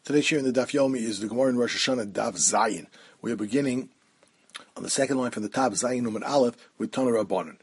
Today's share in the Daf Yomi is the Gemara in Rosh Hashanah Daf Zayin. We are beginning on the second line from the top, Zayin Uman Aleph, with Tana Rabbanan.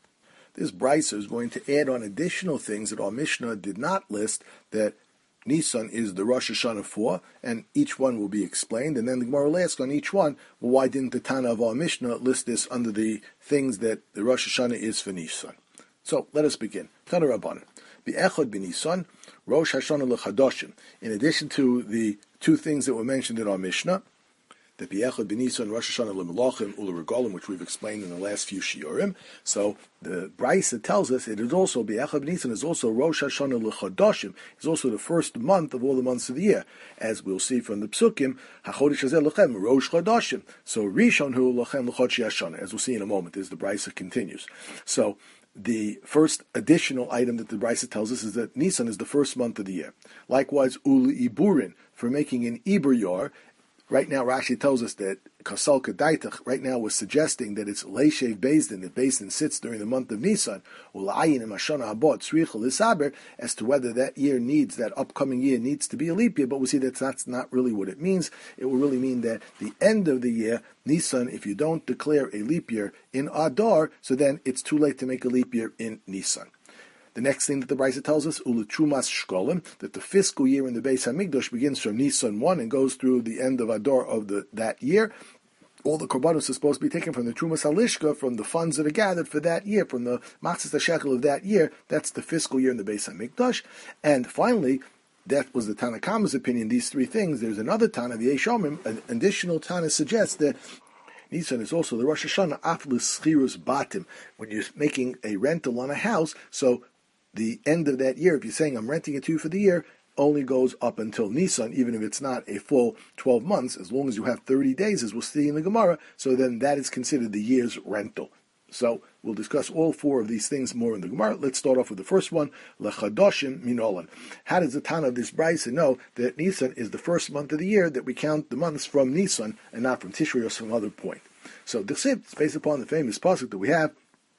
This Brisa is going to add on additional things that our Mishnah did not list, that Nisan is the Rosh Hashanah for, and each one will be explained, and then the Gemara will ask on each one, well, why didn't the Tana of our Mishnah list this under the things that the Rosh Hashanah is for Nisan? So, let us begin. Tana Rabbanan. B'echad b'Nisan, Rosh Hashanah l'chadoshim. In addition to the two things that were mentioned in our Mishnah, the b'echad b'Nisan, Rosh Hashanah l'melachim u'leregalim, which we've explained in the last few shiurim. So the Brisa tells us it is also b'echad b'Nisan is also Rosh Hashanah l'chadoshim. It's also the first month of all the months of the year, as we'll see from the Psukim. Hachodesh hazeh lachem Rosh Chodoshim. So Rishon hu lachem l'chodshi Hashanah, as we'll see in a moment, as the Brisa continues. So the first additional item that the Brisa tells us is that Nisan is the first month of the year. Likewise, Ul Iburin, for making an Ibur Yor. Right now, Rashi tells us that Kasal Kedaitach right now was suggesting that it's Leishev Bezdin, that Bezdin sits during the month of Nisan, Ulayin and Mashana Abot, Srichel Isaber, as to whether that year needs, that upcoming year needs to be a leap year, but we see that's not really what it means. It will really mean that the end of the year, Nisan, if you don't declare a leap year in Adar, so then it's too late to make a leap year in Nisan. The next thing that the Brisa tells us, Uluchumas Shkolim, that the fiscal year in the Beis Hamikdash begins from Nisan 1 and goes through the end of Adar of that year. All the korbanos are supposed to be taken from the Trumas Halishka, from the funds that are gathered for that year, from the Matzis HaShekel of that year. That's the fiscal year in the Beis Hamikdash. And finally, that was the Tana Kama's opinion, these three things. There's another Tana, the Eishomim, an additional Tana suggests that Nisan is also the Rosh Hashanah Aflis Schirus Batim, when you're making a rental on a house. So the end of that year, if you're saying I'm renting it to you for the year, only goes up until Nisan, even if it's not a full 12 months, as long as you have 30 days, as we'll see in the Gemara, so then that is considered the year's rental. So we'll discuss all four of these things more in the Gemara. Let's start off with the first one, Lechadoshim Minolan. How does the Tana of this Brisa know that Nisan is the first month of the year, that we count the months from Nisan and not from Tishrei or some other point? So the Siv is based upon the famous pasuk that we have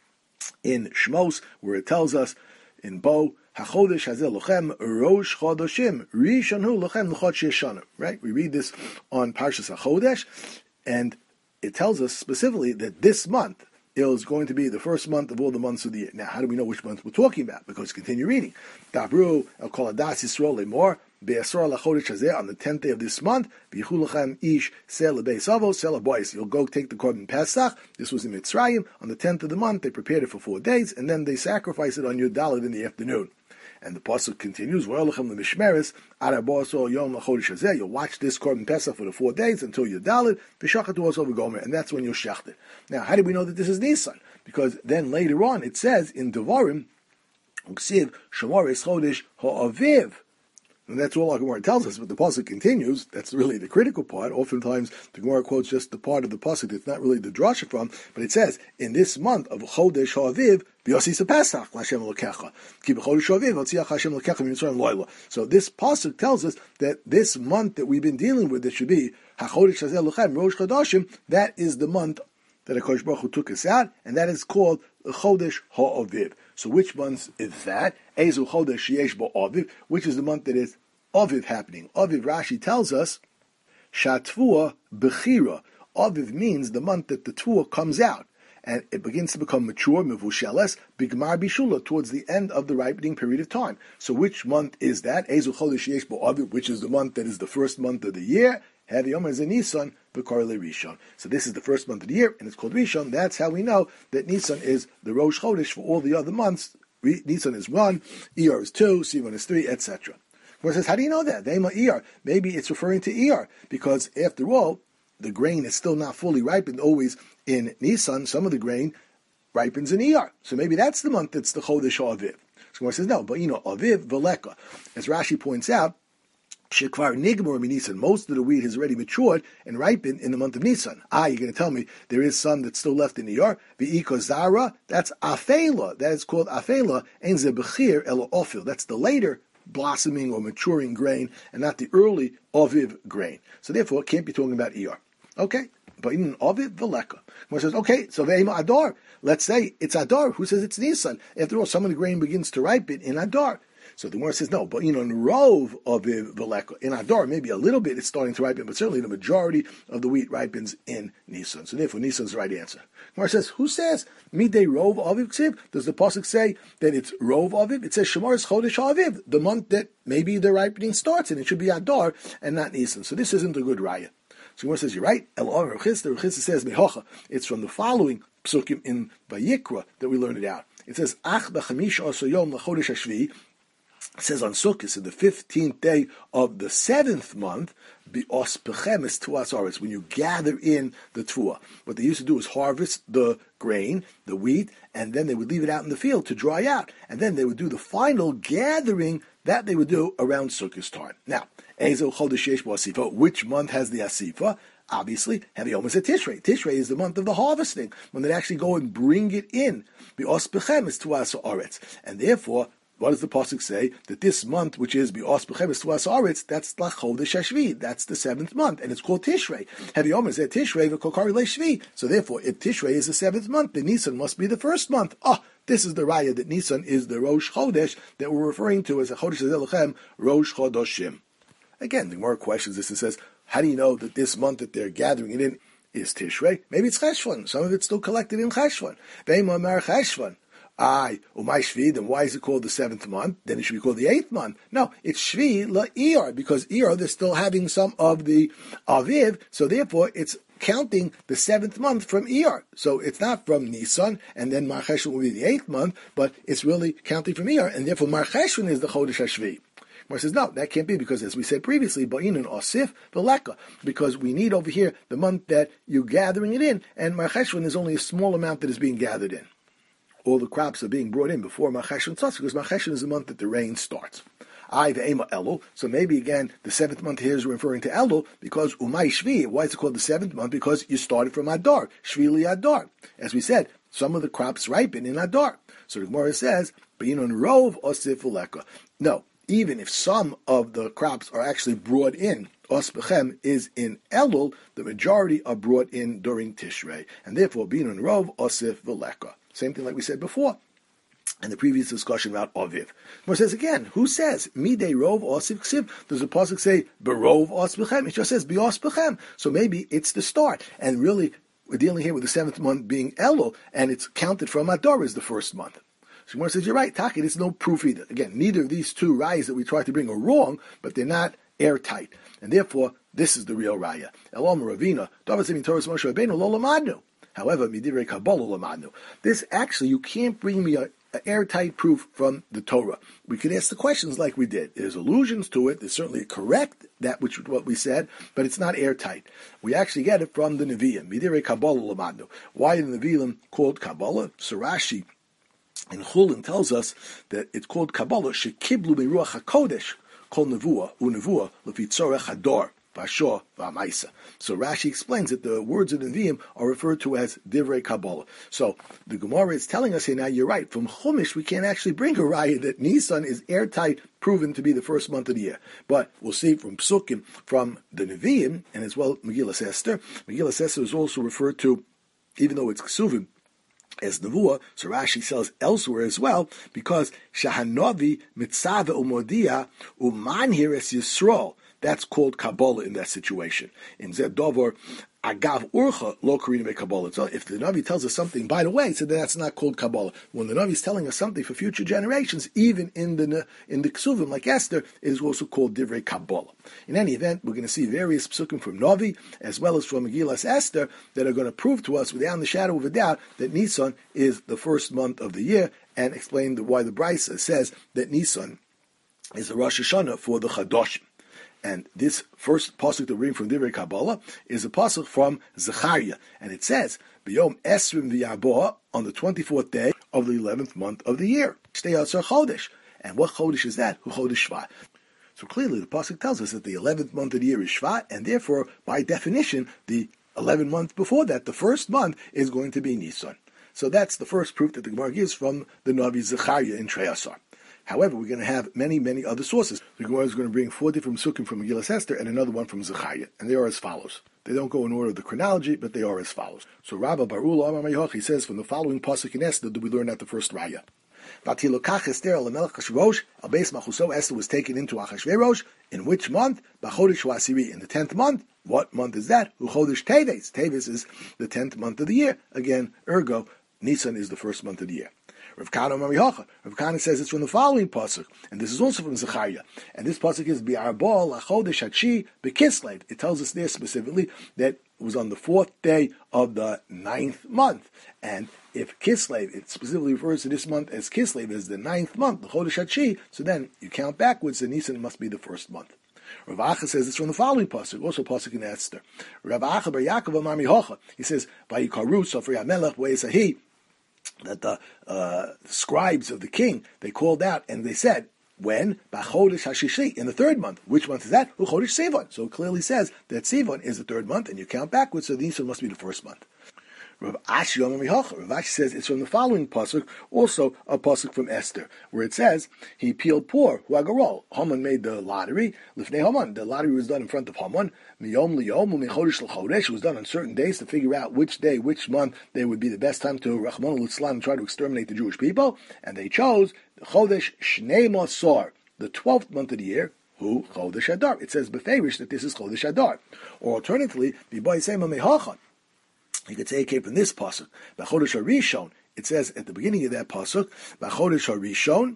in Shmos, where it tells us in Bo, HaChodesh hazeh lochem Rosh Chodoshim Rishon hu lochem l'chodshi Hashanah. Right? We read this on Parshas HaChodesh, and it tells us specifically that this month is going to be the first month of all the months of the year. Now, how do we know which month we're talking about? Because continue reading. Davru el kol hadas Yisrael lemor be'asor lachodesh hazeh, on the 10th day of this month. V'yichu lachem ish sel lebeis avo sel habois. You'll go take the korban Pesach. This was in Mitzrayim. On the 10th of the month, they prepared it for 4 days, and then they sacrifice it on Yud Daled in the afternoon. And the pasuk continues, you'll watch this korban Pesach for the 4 days until you're daled, and that's when you'll shecht it. Now, how do we know that this is Nisan? Because then later on it says in Devarim, and that's all our Gemara tells us, but the pasuk continues. That's really the critical part. Oftentimes, the Gemara quotes just the part of the pasuk that's not really the drasha from, but it says, in this month of Chodesh HaAviv, B'yosisa Pesach, L'Hashem L'kecha. Ki b'Chodesh HaAviv, Otziach Hashem L'kecha Mitzrayim Lo'ila. So this pasuk tells us that this month that we've been dealing with, that should be HaChodesh Hazeh L'Chem, Rosh Chodoshim, that is the month that HaKadosh Baruch Hu took us out, and that is called Chodesh HaAviv. So which month is that? Ezu Chodesh Yesh Bo Aviv, which is the month that is Aviv happening. Aviv, Rashi tells us, Shatvua Bechira. Aviv means the month that the Tvua comes out, and it begins to become mature, Mevusheles, Bigmar Bishula, towards the end of the ripening period of time. So which month is that? Ezu Chodesh Yesh Bo Aviv, which is the month that is the first month of the year. Hadiyom is Nisan, B'Karle Rishon. So this is the first month of the year, and it's called Rishon. That's how we know that Nisan is the Rosh Chodesh for all the other months. Nisan is 1, Iyar is 2, Sivan is 3, etc. Where it says, how do you know that? Ve'ema Iyar. Maybe it's referring to Iyar, because after all, the grain is still not fully ripened always in Nisan. Some of the grain ripens in Iyar. So maybe that's the month that's the Chodesh Aviv. So it says, no, but Aviv Veleka. As Rashi points out, Shekvar Nigmor Nisan, most of the wheat has already matured and ripened in the month of Nisan. You're going to tell me there is some that's still left in Iyar. V'iko Zara, that's Afela. That is called Afela. And Zebechir Elo Ofil. That's the later blossoming or maturing grain, and not the early Aviv grain. So therefore, it can't be talking about Iyar. Okay? But in Aviv Veleka. It says, okay, so Ve'ema Adar. Let's say it's Adar. Who says it's Nisan? After all, some of the grain begins to ripen in Adar. So the Gemara says, no, but Rov Aviv Veleka. In Adar, maybe a little bit it's starting to ripen, but certainly the majority of the wheat ripens in Nisan. So therefore, Nisan is the right answer. Gemara says, who says Midei Rov Aviv Ksiv? Does the pasuk say that it's Rov Aviv? It says Shemar Chodesh Aviv, the month that maybe the ripening starts, and it should be Adar and not Nisan. So this isn't a good raya. So Gemara says, you're right. El Rav Chisda says Mehocha. It's from the following psukim in Vayikra that we learned it out. It says, Ach b'chamish aso yom l'chodesh hashvi. It says on Sukkot, in the 15th day of the 7th month, bi'os pechem is tuas aretz, when you gather in the tuah. What they used to do is harvest the grain, the wheat, and then they would leave it out in the field to dry out. And then they would do the final gathering that they would do around Sukkot time. Now, Ezel chodesh yesh bo asifa, which month has the asifa? Obviously, Heavy Yom is a Tishrei. Tishrei is the month of the harvesting, when they actually go and bring it in. Bi'os pechem is tuas aretz. And therefore, what does the pasuk say? That this month, which is Bi'os pechem is tuas aretz, that's Chodesh Hashvi. That's the 7th month, and it's called Tishrei. Heavy Yom is a Tishrei v'kokari le'shvi. So therefore, if Tishrei is the 7th month, then Nisan must be the 1st month. This is the raya that Nisan is the Rosh Chodesh that we're referring to as a Chodesh Zelachem, Rosh Chodoshim. Again, the Gemara questions this and says, how do you know that this month that they're gathering it in is Tishrei? Maybe it's Cheshvan. Some of it's still collected in Cheshvan. Ve'ima mer Cheshvan. Umay Shvi, then why is it called the 7th month? Then it should be called the 8th month. No, it's Shvi la'iyar, because Iyar, they're still having some of the Aviv, so therefore it's counting the 7th month from Iyar. So it's not from Nisan, and then Mar Cheshvan will be the 8th month, but it's really counting from Iyar, and therefore Mar Cheshvan is the Chodesh HaShvi. Gemara says, no, that can't be, because as we said previously, Ba'inun Osif Veleka, because we need over here the month that you're gathering it in, and Mar Cheshvan is only a small amount that is being gathered in. All the crops are being brought in before Mar Cheshvan starts, because Mar Cheshvan is the month that the rain starts. Ve'ema Elul, so maybe again, the 7th month here is referring to Elul, because Umay Shvi, why is it called the 7th month? Because you started from Adar, Shvi li Adar. As we said, some of the crops ripen in Adar. So the Gemara says, Ba'inun Rov Osif Veleka. No, even if some of the crops are actually brought in, Os Bechem is in Elul, the majority are brought in during Tishrei. And therefore, Binun Rov Osif Veleka. Same thing like we said before in the previous discussion about Aviv. Gemara says again, who says, Midei Rov Osif Ksiv? Does the pasuk say, Berov Os Bechem? It just says, Bios Bechem. So maybe it's the start. And really, we're dealing here with the 7th month being Elul, and it's counted from Adar as the 1st month. So Gemara says, you're right, Taki, there's no proof either. Again, neither of these two rayas that we try to bring are wrong, but they're not airtight. And therefore, this is the real raya. Elam Ravina, Davasim Torah Moshe Rabbeinu lo lamadnu. However, Midivrei Kabbalah lamadnu. This actually, you can't bring me an airtight proof from the Torah. We could ask the questions like we did. There's allusions to it. There's certainly correct, that which what we said, but it's not airtight. We actually get it from the Nevi'im. Midivrei Kabbalah lamadnu. Why are the Nevi'im called Kabbalah? Surashi in Chulin tells us that it's called Kabbalah, Shekiblu Meruach HaKodesh, Kol Nevuah, Unevuah, Lefi Tzorech Hador, Vashor, Vamaisa. So Rashi explains that the words of the Nevi'im are referred to as Divrei Kabbalah. So the Gemara is telling us here, now you're right, from Chumash we can't actually bring a raya that Nisan is airtight, proven to be the 1st month of the year. But we'll see from Psukim, from the Nevi'im, and as well Megillas Esther. Megillas Esther is also referred to, even though it's Ksuvim, as Nevuah, so Rashi says elsewhere as well, because Shahanovi Mitzava Umodia Umanhir Es Yisrael. That's called Kabbalah in that situation. In Zeb Dover, Agav Urcha Lo Karina Kabbalah. So if the Navi tells us something, by the way, so that's not called Kabbalah. When the Navi is telling us something for future generations, even in the Ksuvim like Esther, it is also called Divrei Kabbalah. In any event, we're going to see various psukim from Navi as well as from Megillas Esther that are going to prove to us, without the shadow of a doubt, that Nisan is the 1st month of the year, and explain why the Brisa says that Nisan is the Rosh Hashanah for the Chadoshim. And this first pasuk that we're reading from Divrei Kabbalah is a pasuk from Zechariah, and it says, "B'yom esrim v'yarboa," on the 24th day of the 11th month of the year. Shtei Atzar Chodesh, and what Chodesh is that? Hu Chodesh Shvat. So clearly, the pasuk tells us that the 11th month of the year is Shvat, and therefore, by definition, the 11th month before that, the 1st month, is going to be Nisan. So that's the first proof that the Gemara gives from the Navi Zechariah in Trei Asar. However, we're going to have many, many other sources. The Gemara is going to bring 4 different psukim from Megillas Esther and another one from Zechariah, and they are as follows. They don't go in order of the chronology, but they are as follows. So Rabba Barula Amar Mayhoch, he says, from the following pasuk in Esther do we learn out the first raya. Esther was taken into Achashverosh. In which month? B'chodesh Hasiri. In the 10th month. What month is that? Uchodesh Teves. Teves is the 10th month of the year. Again, ergo, Nisan is the first month of the year. Rav Kahana says it's from the following pasuk, and this is also from Zechariah. And this pasuk is Bi'arbal Lachodesh Hachi B'Kislev. It tells us there specifically that it was on the 4th day of the 9th month. And if Kislev, it specifically refers to this month as Kislev, as the 9th month, the Chodesh Hachi, so then you count backwards, and Nisan must be the first month. Rav Acha says it's from the following pasuk, also pasuk in Esther. Rav Acha bar Yaakov Amar Mihocha. He says, Vayikaru Sofrei HaMelech Ve'esahi, that the scribes of the king, they called out and they said, when? B'chodesh Hashishi, in the 3rd month. Which month is that? Chodesh Sivan. So it clearly says that Sivan is the 3rd month, and you count backwards, so Nisan must be the 1st month. Rav Ashi says it's from the following pasuk, also a pasuk from Esther, where it says he peeled poor Huagarol. Haman made the lottery. Lifnei Haman, the lottery was done in front of Haman. Miyom liyom u'mechodesh l'chodesh. It was done on certain days to figure out which day, which month they would be the best time to Rachmana litzlan and try to exterminate the Jewish people. And they chose the Chodesh Shnei Masor, the 12th month of the year. Who Chodesh Adar? It says beferish that this is Chodesh Adar. Or alternatively, V'boy Seima Mehachan. You could say it came from this pasuk. B'chodesh Harishon. It says at the beginning of that pasuk, B'chodesh Harishon,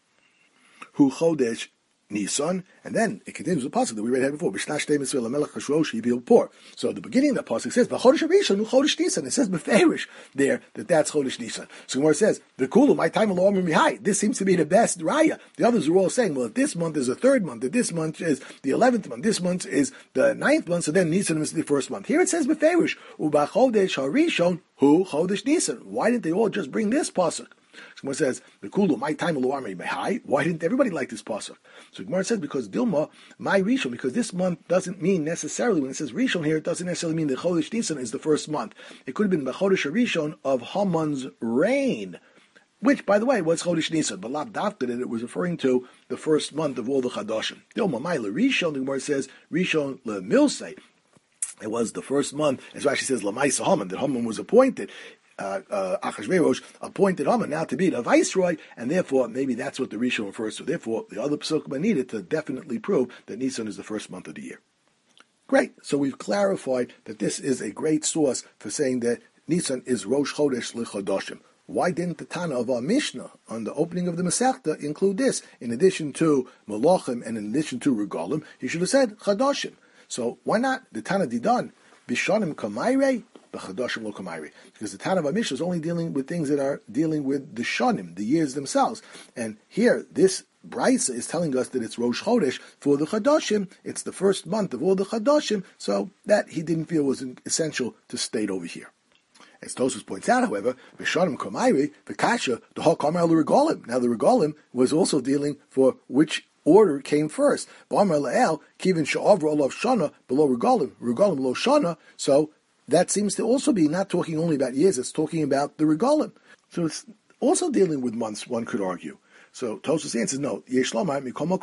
Hu Chodesh Nisan, and then it continues with the pasuk that we read here before. B'shnash Shtei Mitzvah Lamelech Hashrosh Yibil Por. So at the beginning of that pasuk says B'chodesh Harishon, Hu Chodesh Nisan. It says beferish there that's Chodesh Nisan. So Gemara says V'kulu my time along mihai. This seems to be the best raya. The others are all saying, well, if this month is the 3rd month, if this month is the 11th month, this month is the 9th month, so then Nisan is the 1st month. Here it says beferish U'B'chodesh Harishon Hu Chodesh Nisan. Why didn't they all just bring this pasuk? Gemara says, "V'kulu my time aluarmei mehai." Why didn't everybody like this pasuk? So Gemara says because Dilma my Rishon, because this month doesn't mean necessarily when it says Rishon here, it doesn't necessarily mean that Chodesh Nisan is the 1st month. It could have been the Chodesh Rishon of Haman's reign, which, by the way, was Chodesh Nisan, but Lab Dafka that it was referring to the 1st month of all the Chadashim. Dilma my le Rishon. The Gemara says Rishon le Milsei. It was the 1st month, as Rashi says, Lamaisa Haman, that Haman was appointed. Achashverosh appointed Haman now to be the viceroy, and therefore maybe that's what the Rishon refers to. Therefore, the other Pesukim are needed to definitely prove that Nisan is the 1st month of the year. Great. So we've clarified that this is a great source for saying that Nisan is Rosh Chodesh L'Chodoshim. Why didn't the Tana of our Mishnah on the opening of the Masechta include this? In addition to Malachim and in addition to Regalim, he should have said Chadoshim. So why not the Tana Didan? Bishonim Kamaire, B'Chadoshim Lo Kamaire. Because the Tana of Mishnah is only dealing with things that are dealing with the Shonim, the years themselves. And here, this Brisa is telling us that it's Rosh Chodesh for the Chadoshim. It's the 1st month of all the Chadoshim, so that he didn't feel was essential to state over here. As Tosfos points out, however, Bishonim Kamaire, V'Kasha, the whole Kamar Regalim. Now the Regalim was also dealing for which order came first. B'Amar La'el, Kivin Sha'avra Olav Shana, below Regalim below Shana. So that seems to also be not talking only about years, it's talking about the Regalim. So it's also dealing with months, one could argue. So Tosfos answers, no, it's not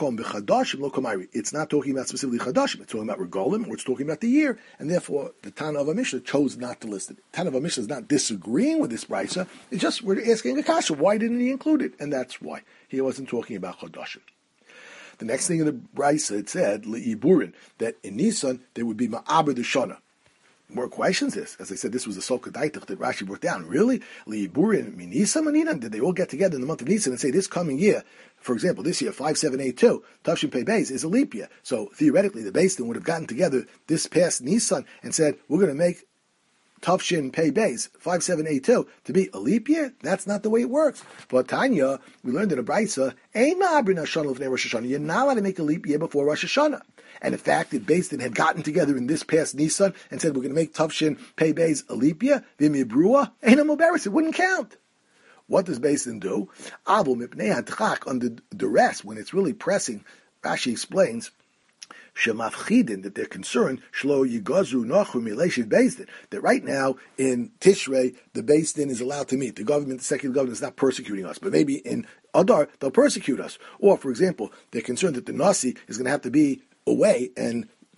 talking about specifically Chadashim, it's talking about Regalim, or it's talking about the year, and therefore the Tana of Mishnah chose not to list it. Tana of Mishnah is not disagreeing with this Brisa, it's just we're asking a kasha, why didn't he include it? And that's why. He wasn't talking about Chadashim. The next thing in the Brisa, it said, Le'iburin, that in Nisan there would be Ma'aber Deshana. More questions this. As I said, this was a Soka Daitach that Rashi brought down. Really? Le'iburin Minisa Maninan? Did they all get together in the month of Nisan and say this coming year, for example, this year, 5782, Tavshin Pei Beis is a leap year. So theoretically, the Beis Din would have gotten together this past Nisan and said, we're going to make Tavshin Pei Beis 5782 to be a leap year. That's not the way it works. But Tanya, we learned in a Brisa, you're not allowed to make a leap year before Rosh Hashanah. And in fact, if Beis Din had gotten together in this past Nisan and said we're going to make Tavshin Pei Beis a leap year, V'mi Brua, Eina Muberes, it wouldn't count. What does Beis Din do? Under duress, when it's really pressing, Rashi explains, Shemafchidin, that they're concerned, Shlo Yigazu Nachum Mileshiv Beis Din, that right now in Tishrei, the Beis Din is allowed to meet. The government, the secular government is not persecuting us, but maybe in Adar, they'll persecute us. Or, for example, they're concerned that the Nasi is going to have to be away and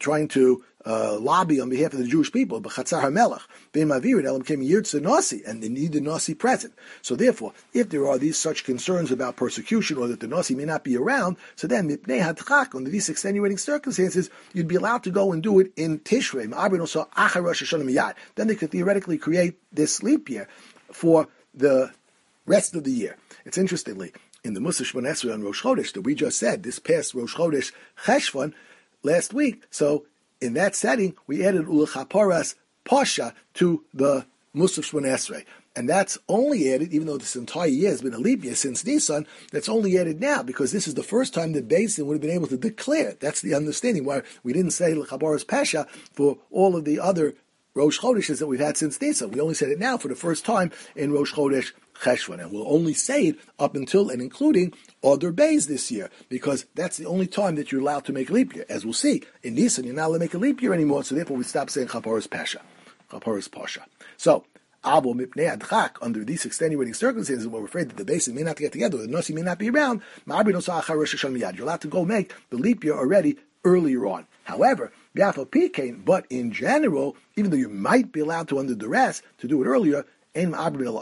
trying to lobby on behalf of the Jewish people, b'chatzar hamelach, b'mavirin elam came yirtze nasi, and they need the nasi present. So therefore, if there are these such concerns about persecution or that the nasi may not be around, so then mipnei hadchak, under these extenuating circumstances, you'd be allowed to go and do it in Tishrei. Ma'abrin also achar Rosh Hashanah miyad. Then they could theoretically create this leap year for the rest of the year. It's interestingly, in the Musaf Shmon Esrei on Rosh Chodesh that we just said, this past Rosh Chodesh Cheshvan last week, so in that setting, we added Ulachaporas Pasha to the Musaf Shmon Esrei. And that's only added, even though this entire year has been a leap year since Nisan, that's only added now, because this is the first time that Beis Din would have been able to declare. That's the understanding why we didn't say Ulachaporas Pasha for all of the other Rosh Chodeshes that we've had since Nisan. We only said it now for the first time in Rosh Chodesh Cheshvan, and we'll only say it up until and including Adar Beis this year, because that's the only time that you're allowed to make a leap year. As we'll see, in Nisan you're not allowed to make a leap year anymore, so therefore we stop saying Chaporos Pasha. Chaporos Pasha. So, Abo Mipnei Adchak, under these extenuating circumstances, when we're afraid that the Beis Din may not get together, or the Nasi may not be around, you're allowed to go make the leap year already earlier on. However, but in general, even though you might be allowed to, under duress, to do it earlier, and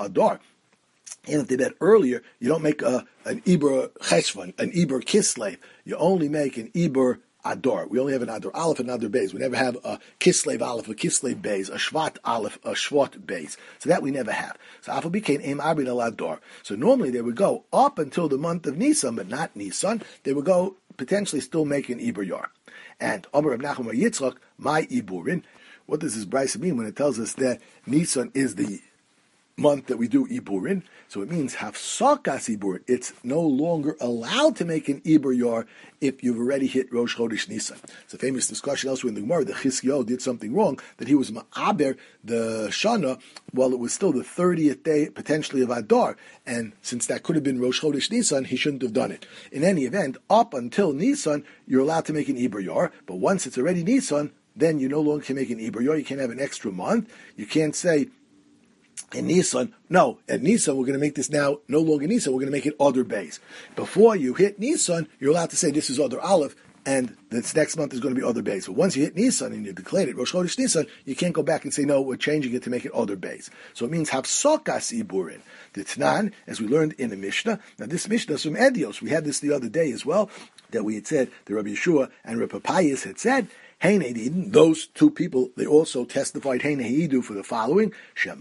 if they did earlier, you don't make an Iber Cheshvan, an Iber Kislev. You only make an Iber Adar. We only have an Adar Aleph and Adar Beis. We never have a Kislev Aleph, a Kislev Beis, a Shvat Aleph, a Shvat Beis. So that we never have. So Afal became Eim Abrin El Adar. So normally they would go up until the month of Nisan, but not Nisan. They would go potentially still make an Iber Yar. And Omer Reb Nachman Yitzchak, my Iburin. What does this Brisa mean when it tells us that Nisan is the month that we do Iburin? So it means Hafsakas Iburin. It's no longer allowed to make an Ibur Yar if you've already hit Rosh Chodesh Nisan. It's a famous discussion elsewhere in the Gemara that Chizkiyahu did something wrong, that he was Ma'aber the Shana while it was still the 30th day potentially of Adar, and since that could have been Rosh Chodesh Nisan, he shouldn't have done it. In any event, up until Nisan, you're allowed to make an Ibur Yar, but once it's already Nisan, then you no longer can make an Ibur Yar. You can't have an extra month. You can't say in Nisan, no, at Nisan we're going to make this now no longer Nisan, we're going to make it Adar Beis. Before you hit Nisan, you're allowed to say this is Adar Aleph, and this next month is going to be Adar Beis. But once you hit Nisan and you declared it Rosh Chodesh Nisan, you can't go back and say, no, we're changing it to make it Adar Beis. So it means Hafsakas Iburin. The Tnan, as we learned in the Mishnah, now this Mishnah is from Edios. We had this the other day as well, that we had said, the Rabbi Yeshua and Rabbi Papayas had said, those two people, they also testified for the following,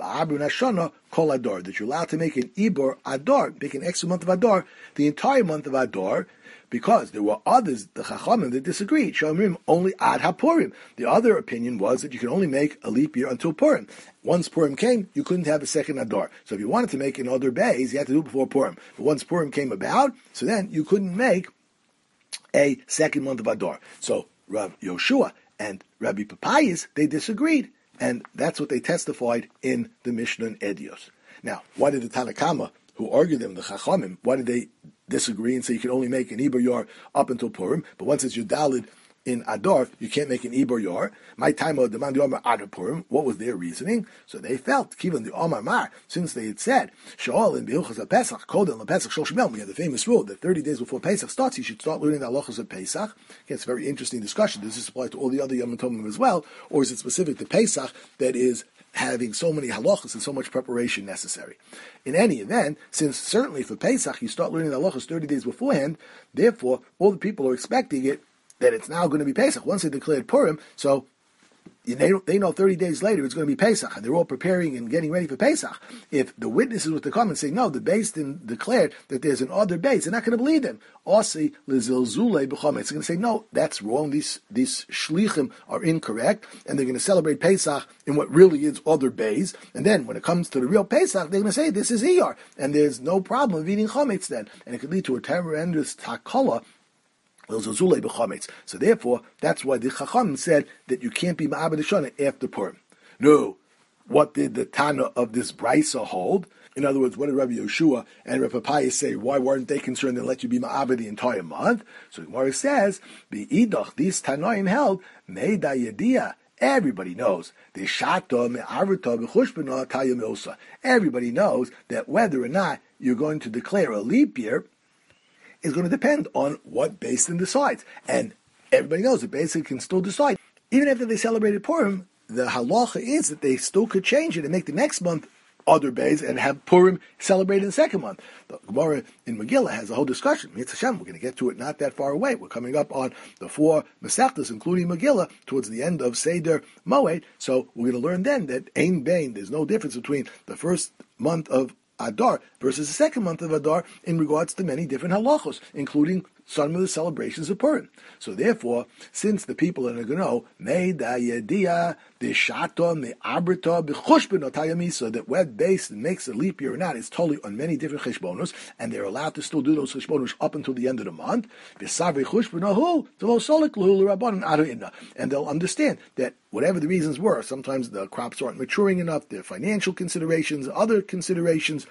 Kol Adar, that you're allowed to make an Ibor Adar, make an extra month of Adar, the entire month of Adar, because there were others, the Chachamim, that disagreed. Shomrim only Ad HaPurim. The other opinion was that you could only make a leap year until Purim. Once Purim came, you couldn't have a second Adar. So if you wanted to make an Adar Beis, you had to do it before Purim. But once Purim came about, so then you couldn't make a second month of Adar. So Rav Yoshua and Rabbi Papayas, they disagreed. And that's what they testified in the Mishnah and Edios. Now, why did the Tanakama, who argued them, the Chachamim, why did they disagree and say you can only make an Iber Yar up until Purim, but once it's Yudalid in Adar, you can't make an Iber Yar? My time of demand the Omar Adar Purim. What was their reasoning? So they felt, given the Omar Mar, since they had said, Shaol in B'ilchos Pesach, Kodel and Pesach Shol Shemel, we had the famous rule that 30 days before Pesach starts, you should start learning the halachos of Pesach. Again, it's a very interesting discussion. Does this apply to all the other Yom Tovim as well, or is it specific to Pesach that is having so many halachos and so much preparation necessary? In any event, since certainly for Pesach you start learning the halachos 30 days beforehand, therefore all the people are expecting it that it's now going to be Pesach. Once they declared Purim, so they know 30 days later it's going to be Pesach, and they're all preparing and getting ready for Pesach. If the witnesses were to come and say, no, the Beis Din declared that there's an other Beis, they're not going to believe them. Asi lezilzule b'chometz. They're going to say, no, that's wrong. These shlichim are incorrect, and they're going to celebrate Pesach in what really is other Beis. And then when it comes to the real Pesach, they're going to say, this is Iyar, and there's no problem of eating chometz then. And it could lead to a tremendous takala. So therefore, that's why the Chacham said that you can't be Ma'abed Shana after Purim. No, what did the Tana of this Brisa hold? In other words, what did Rabbi Yoshua and Rabbi Papayas say? Why weren't they concerned to let you be Ma'abed the entire month? So the Gemara says, B'idach, these Tanoim held, Meida Yediyah. Everybody knows everybody knows that whether or not you're going to declare a leap year is going to depend on what Beis Din decides. And everybody knows that Beis Din can still decide even after they celebrated Purim, the halacha is that they still could change it and make the next month other Bays and have Purim celebrated in the second month. The Gemara in Megillah has a whole discussion. Mitzvah Hashem, we're going to get to it not that far away. We're coming up on the 4 Masechtas, including Megillah, towards the end of Seder Moed. So we're going to learn then that Ein Bain, there's no difference between the first month of Adar versus the second month of Adar in regards to many different halachos, including some of the celebrations of Purim. So therefore, since the people are going to know, that web based and makes a leap year or not is totally on many different cheshbonos, and they're allowed to still do those cheshbonos up until the end of the month. And they'll understand that whatever the reasons were, sometimes the crops aren't maturing enough, there are financial considerations, other considerations.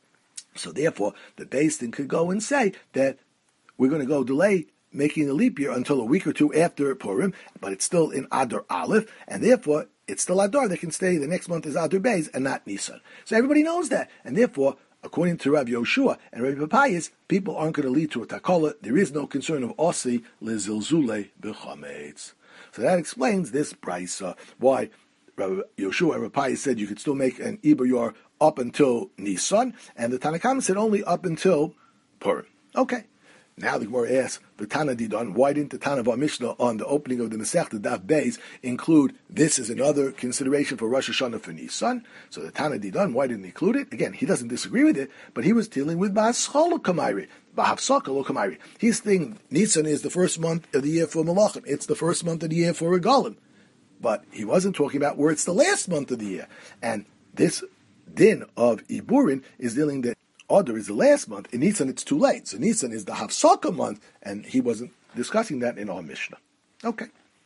So therefore, the Beis Din could go and say that we're going to go delay making a leap year until a week or two after Purim, but it's still in Adar Aleph, and therefore it's still Adar. They can stay the next month is Adar Beis and not Nisan. So everybody knows that, and therefore, according to Rav Yoshua and Rabbi Papayas, people aren't going to lead to a takola. There is no concern of osi lezilzule b'chametz. So that explains this brisa, why Rabbi Yoshua and Rabbi Papayas said you could still make an Iber Yor up until Nisan, and the Tanna Kama said only up until Purim. Okay. Now the Gemara asks, the Tana Didan, why didn't the Tana of our Mishnah on the opening of the Masechta Daf Beis include this as another consideration for Rosh Hashanah for Nisan? So the Tana Didan, why didn't he include it? Again, he doesn't disagree with it, but he was dealing with Ba'aschol Kamairi, Ba'hafsaka Lo Kamairi. His thing, Nisan is the first month of the year for Malachim. It's the first month of the year for Regalim. But he wasn't talking about where it's the last month of the year. And this din of Iburin is dealing that Adar is the last month. In Nisan, it's too late. So Nisan is the Hafsaka month, and he wasn't discussing that in our Mishnah. Okay.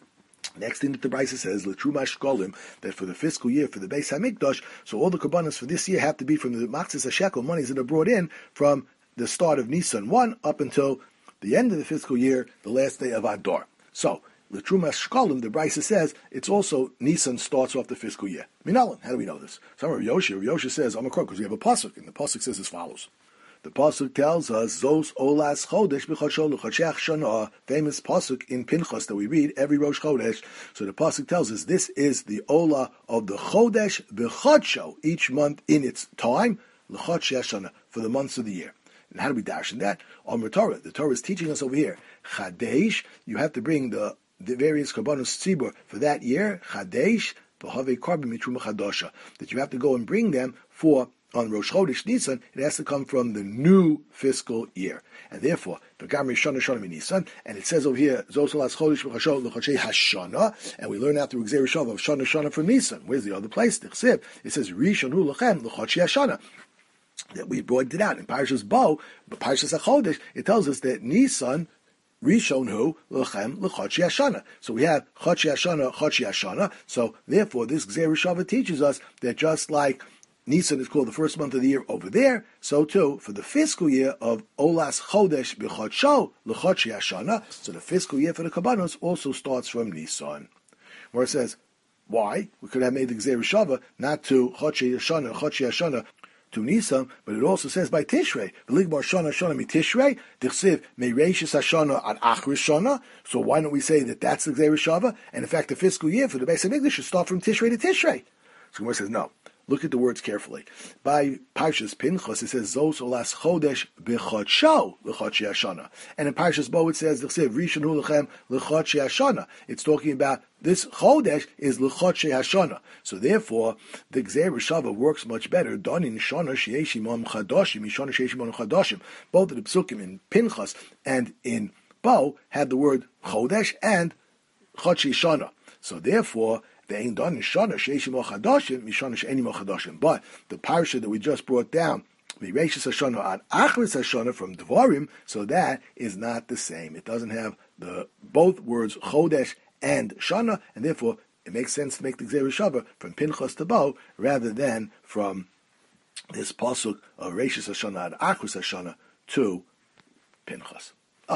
Next thing that the Brisa says, L'trumash Golim, that for the fiscal year, for the Beis HaMikdash, so all the korbanos for this year have to be from the Machzis HaShekel monies that are brought in from the start of Nisan 1 up until the end of the fiscal year, the last day of Adar. So, L'trumash Golim, the Brisa says, it's also Nisan starts off the fiscal year. Minalan, how do we know this? So Rav Yosha says, I'm a crook, because we have a pasuk, and the pasuk says as follows. The pasuk tells us, Zos Olas Chodesh B'Chodsho L'Chodshech Shana, famous pasuk in Pinchas that we read every Rosh Chodesh. So the pasuk tells us this is the Ola of the Chodesh B'Chodsho, each month in its time, L'Chodshech Shana, for the months of the year. And how do we dash in that? On Torah, the Torah is teaching us over here, Chadesh, you have to bring the various korbanos tzibur for that year, Chadesh, B'Havei Karbim Mitruma Chadasha, that you have to go and bring them for on Rosh Chodesh Nisan. It has to come from the new fiscal year, and therefore V'Gam Rishon Shana Nisan. And it says over here Zos Olas Chodesh B'Chashol L'Chodshei Hashana, and we learn out through Gzeir Shav of Shana from Nisan. Where's the other place? It says Rishon Hu L'Chem L'Chodshei Hashana. That we brought it out in Parshas Bo, but Parshas HaChodesh, it tells us that Nisan Rishon Hu L'Chem L'Chodshei Hashana. So we have Chodshei Hashana. So therefore, this Gzeir Shava teaches us that just like Nisan is called the first month of the year over there, so too for the fiscal year of Olas Chodesh B'Chodsho L'Chodshei Hashana. So the fiscal year for the Kabbanos also starts from Nisan, where it says, why? We could have made the Gzeir Shava not to Chodshei Hashana to Nisan, but it also says by Tishrei, V'ligbar Shana mi Tishrei, Dichsiv Meireshis Hashana ad Achris Shana. So why don't we say that that's the Gzeir Shava? And in fact, the fiscal year for the Beis HaMikdash should start from Tishrei to Tishrei. So Gemara says no. Look at the words carefully. By Parshas Pinchas, it says Zos Olas Chodesh B'Chodsho L'Chodshei Hashana, and in Parshas Bo it says Dichsiv Rishon Hu L'Chem L'Chodshei Hashana. It's talking about this Chodesh is L'Chodshei Hashana. So therefore, the Gzeir Shava works much better. Donin Shana Sheishimam Chadashim, Shana Sheishimam Chadashim. Both of the psukim in Pinchas and in Bo had the word Chodesh and Chodshei Shana. So therefore, they ain't done in Shana Sheishimam Chadashim, Mishana She'enimam Chadashim. But the parsha that we just brought down, Meireshis Hashana ad Achris Hashana from Dvarim, so that is not the same. It doesn't have the both words Chodesh and Shana, and therefore it makes sense to make the Gzeir Shava from Pinchas to Bo rather than from this pasuk of Reishis Hashana ad Achris Hashana to Pinchas.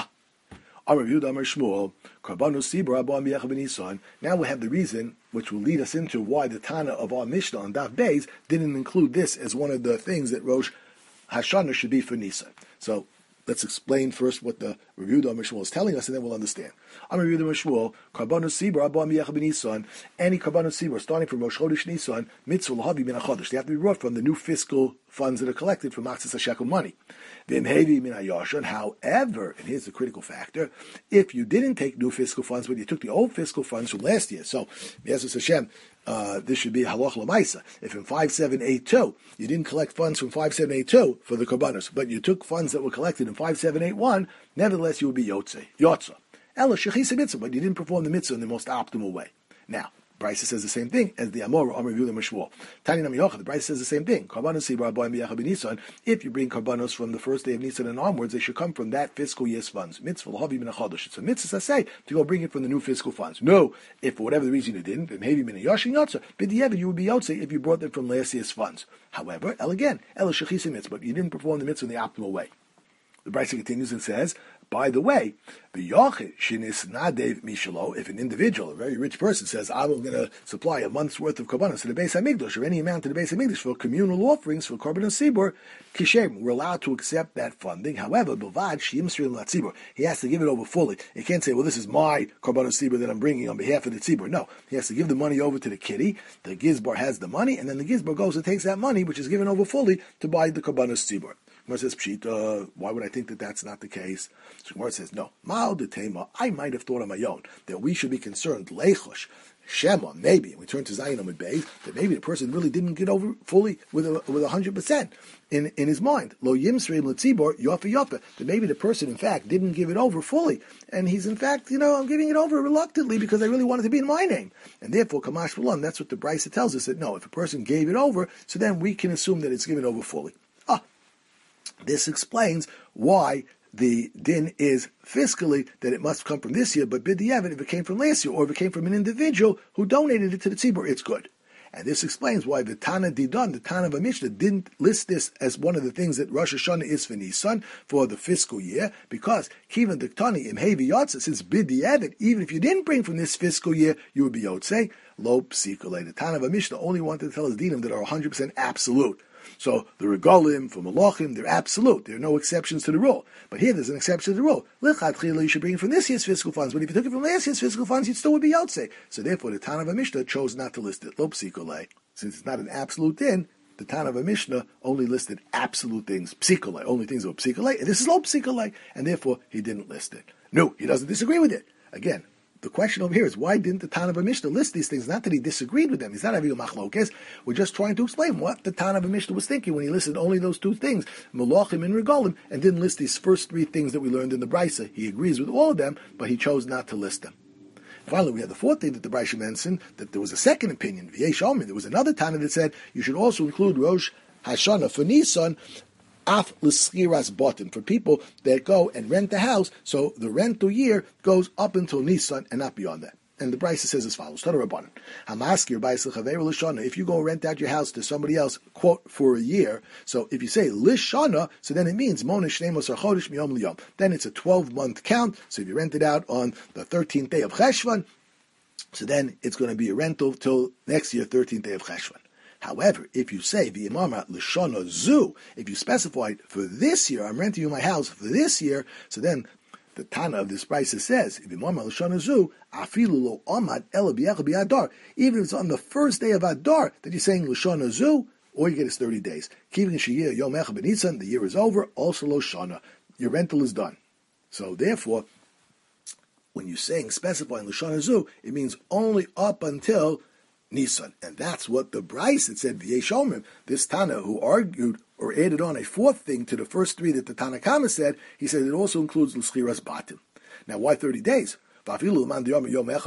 Now we have the reason, which will lead us into why the Tana of our Mishnah on Daf Beis didn't include this as one of the things that Rosh Hashanah should be for Nisan. So let's explain first what the Review of Mishmuel is telling us, and then we'll understand. I'm Review of Mishmuel, Karbanos Sibur, Abba Miyach ben Nisan, any Karbanos Sibur, starting from Rosh Chodesh Nisan, Mitzvah Lahavi bin HaChodesh. They have to be brought from the new fiscal funds that are collected from Machzis HaShekel money. V'imhevi min hayashan. However, and here's the critical factor, if you didn't take new fiscal funds, but you took the old fiscal funds from last year, so, B'ezras Hashem, this should be halach l'maisa. If in 5782 you didn't collect funds from 5782 for the korbanos, but you took funds that were collected in 5781, nevertheless you would be yotza. Ela shechisa mitzvah, but you didn't perform the mitzvah in the most optimal way. Now, Brisa says the same thing as the Amor or Review the Mishmuel. Tani Nam Yochad, the Brisa says the same thing. Karbanos Sibur Aboim B'Yachad B'Nisan. If you bring karbanos from the first day of Nisan and onwards, they should come from that fiscal year's funds. Mitzvah L'Havi Min HaChodesh. It's a mitzvah say to go bring it from the new fiscal funds. No, if for whatever the reason you didn't, then maybe Min Yoshin Yotza. B'Diavad you would be Yotze if you brought them from last year's funds. However, El Shechisa mitzvah, but you didn't perform the mitzvah in the optimal way. The Brisa continues and says, by the way, if an individual, a very rich person, says, I'm going to supply a month's worth of korbanos to the Beis HaMikdash, or any amount to the Beis HaMikdash for communal offerings for Karbanos Sibur, kishem, we're allowed to accept that funding. However, he has to give it over fully. He can't say, well, this is my Karbanos Sibur that I'm bringing on behalf of the Tzibur. No, he has to give the money over to the kitty. The Gizbar has the money, and then the Gizbar goes and takes that money, which is given over fully, to buy the Karbanos Sibur. Gemara says, Pshita, why would I think that that's not the case? So Gemara says, no. Ma'al detema, I might have thought on my own that we should be concerned, lechosh, shema, maybe, and we turn to Zayin Amud Beis, that maybe the person really didn't get over fully with 100% in his mind. Lo yimsreim letzibor yofa yofa, that maybe the person, in fact, didn't give it over fully, and he's, in fact, I'm giving it over reluctantly because I really want it to be in my name. And therefore, Kamash V'lan, that's what the Brisa tells us, that no, if a person gave it over, so then we can assume that it's given over fully. This explains why the din is fiscally that it must come from this year, but b'diavad, if it came from last year, or if it came from an individual who donated it to the tzibur, it's good. And this explains why the Tana Didon, the Tana of a Mishnah, didn't list this as one of the things that Rosh Hashanah is for Nisan, for the fiscal year, because Kivan Diktani Imhevi Yotze, since b'diavad, even if you didn't bring from this fiscal year, you would be Yotze, lo psikole. The Tana of a Mishnah only wanted to tell us dinim that are 100% absolute. So the regalim for malachim, they're absolute. There are no exceptions to the rule. But here there's an exception to the rule. Lichatchila, you should bring it from this year's fiscal funds. But if you took it from last year's fiscal funds, you still would be yotze. So therefore, the Tana of a Mishnah chose not to list it. Lo psikole. Since it's not an absolute din, the Tana of a Mishnah only listed absolute things. Psikole, only things that were psikole. And this is lo psikole. And therefore, he didn't list it. No, he doesn't disagree with it. Again, the question over here is, why didn't the Tana of a Mishnah list these things? Not that he disagreed with them. He's not having a machlokes. We're just trying to explain what the Tana of a Mishnah was thinking when he listed only those two things, Malachim and Regalim, and didn't list these first three things that we learned in the Brisa. He agrees with all of them, but he chose not to list them. Finally, we had the fourth thing that the Brisa mentioned, that there was a second opinion. V'yesh Omer, there was another Tana that said you should also include Rosh Hashanah for Nisan, af l'schiras bottom, for people that go and rent the house, so the rental year goes up until Nisan and not beyond that. And the Brisa says as follows: Tana Rabbanan, Hamaskir b'Yisrael chaveru l'shana. If you go rent out your house to somebody else, quote, for a year, so if you say l'shana, so then it means monish nemos chodesh miyom liyom. Then it's a 12-month count. So if you rent it out on the 13th day of Cheshvan, so then it's going to be a rental till next year, 13th day of Cheshvan. However, if you say v'yimama l'shana zu, if you specify for this year, I'm renting you my house for this year, so then the Tana of this Brisa says, v'yimama l'shana zu, afilu lo amad ela b'yachal b'adar. Even if it's on the first day of Adar that you're saying l'shana zu, all you get is 30 days. Kivin sheyeh yom echad b'nisan, the year is over. Also lo shana, your rental is done. So therefore, when you're saying specifying l'shana zu, it means only up until Nisan. And that's what the Brisa said, V'yesh Omer, this Tana who argued or added on a fourth thing to the first three that the Tana Kama said, he said it also includes l'schiras batim. Now, why 30 days? Even according to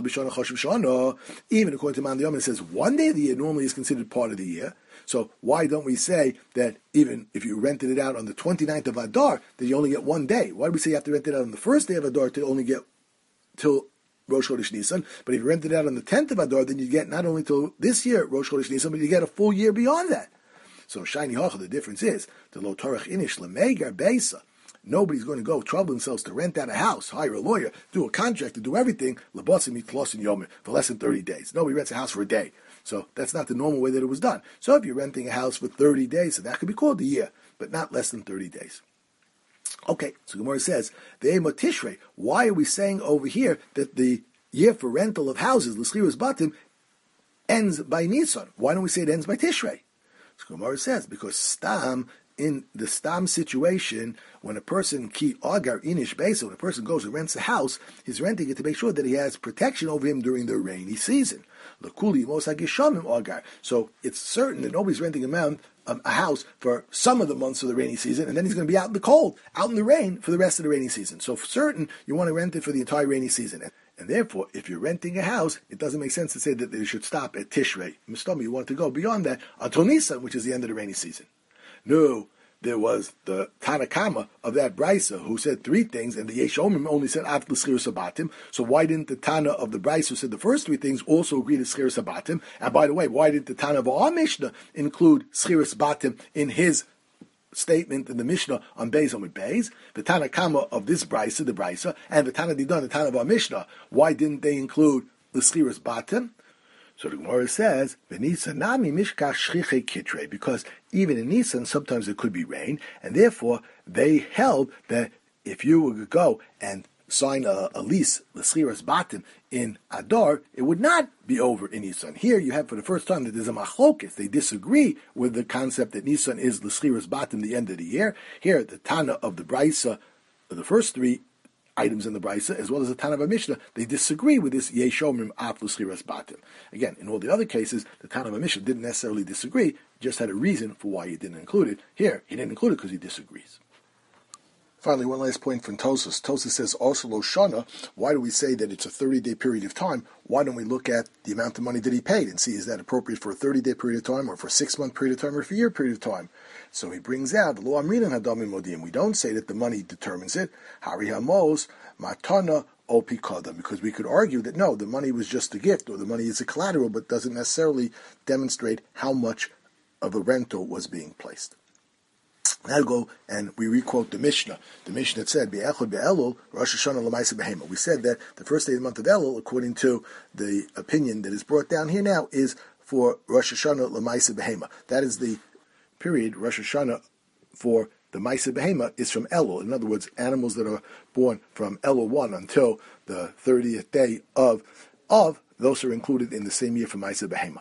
Man Diyama, it says one day of the year normally is considered part of the year. So why don't we say that even if you rented it out on the 29th of Adar, that you only get one day? Why do we say you have to rent it out on the first day of Adar to only get till Rosh Chodesh Nisan? But if you rent it out on the 10th of Adar, then you get not only till this year Rosh Chodesh Nisan, but you get a full year beyond that. So Shiny Hacha, the difference is the Lo Torach Inish Lemegar Beisa. Nobody's going to go trouble themselves to rent out a house, hire a lawyer, do a contract, to do everything Labosim Mitlosin Yomer for less than 30 days. Nobody rents a house for a day. So that's not the normal way that it was done. So if you're renting a house for 30 days, so that could be called a year, but not less than 30 days. Okay, so Gemara says, the Ema Tishrei, why are we saying over here that the year for rental of houses, L'Schiras Batim, ends by Nisan? Why don't we say it ends by Tishrei? So Gemara says, because Stam, in the Stam situation, when a person ki agar inish besa, when a person goes and rents a house, he's renting it to make sure that he has protection over him during the rainy season. So it's certain that nobody's renting a house for some of the months of the rainy season, and then he's going to be out in the cold, out in the rain for the rest of the rainy season. So for certain, you want to rent it for the entire rainy season. And therefore, if you're renting a house, it doesn't make sense to say that they should stop at Tishrei. Mistami, you want to go beyond that, until Nisan, which is the end of the rainy season. No, there was the Tanakama of that Brisa who said three things, and the Yesh Omrim only said Af l'Schiras Habatim. So why didn't the Tana of the Brisa who said the first three things also agree to Schiras Habatim? And by the way, why didn't the Tana of our Mishnah include Schiras Habatim in his statement in the Mishnah on Beis Omid Beis? The Tanakama of this Brisa, the Brisa, and the Tana Didon, the Tana of our Mishnah, why didn't they include the Schiras Habatim? So the Gemara says, because even in Nisan, sometimes it could be rain, and therefore they held that if you were to go and sign a lease, l'schiras batim, in Adar, it would not be over in Nisan. Here you have for the first time that there's a machlokes. They disagree with the concept that Nisan is l'schiras batim, the end of the year. Here, the Tana of the Brisa, the first three items in the Brisa, as well as the Tana of Mishnah, they disagree with this Yeshomrim Af l'Schiras Batim. Again, in all the other cases, the Tana of Mishnah didn't necessarily disagree, just had a reason for why he didn't include it. Here, he didn't include it because he disagrees. Finally, one last point from Tosas. Tosas says, also Lo Shana, why do we say that it's a 30-day period of time? Why don't we look at the amount of money that he paid and see, is that appropriate for a 30-day period of time, or for a 6-month period of time, or for a year period of time? So he brings out, the Lo Amrinan Hadamim Modim. We don't say that the money determines it. Hari Hamos, Matana, Opi Kadam. Because we could argue that no, the money was just a gift, or the money is a collateral, but doesn't necessarily demonstrate how much of a rental was being placed. Now go and we requote the Mishnah. The Mishnah said, "Be'echad be'elul Rosh Hashanah l'maisa behema." We said that the first day of the month of Elul, according to the opinion that is brought down here now, is for Rosh Hashanah l'maisa behema. That is the period. Rosh Hashanah for the Maisa Behema is from Elul. In other words, animals that are born from Elul 1 until the 30th day of those are included in the same year for Maisa Behema.